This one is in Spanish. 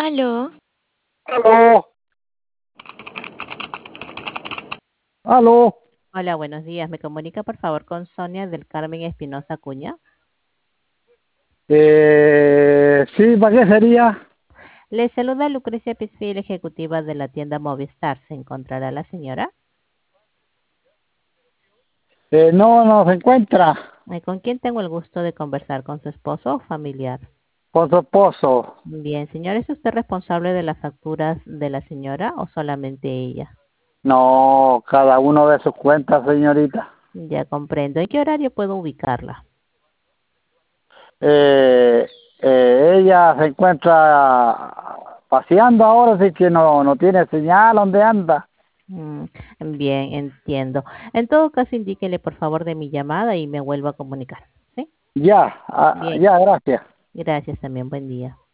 Aló, Aló, aló. Hola, buenos días. ¿Me comunica por favor con Sonia del Carmen Espinosa Acuña? Sí, ¿para qué sería? Le saluda Lucrecia Pisfil, ejecutiva de la tienda Movistar. ¿Se encontrará la señora? No, no se encuentra ¿Con quién tengo el gusto de conversar? ¿Con su esposo o familiar? con su esposo. Bien, señor, ¿es usted responsable de las facturas de la señora o solamente ella? No, cada uno de sus cuentas, señorita. Ya comprendo. ¿En qué horario puedo ubicarla? Eh, Ella se encuentra paseando ahora, así que no tiene señal. ¿Dónde anda? Mm, bien, entiendo. En todo caso, indíquele por favor de mi llamada y me vuelvo a comunicar. ¿Sí? Ya, Bien, ya, gracias. gracias también. Buen día.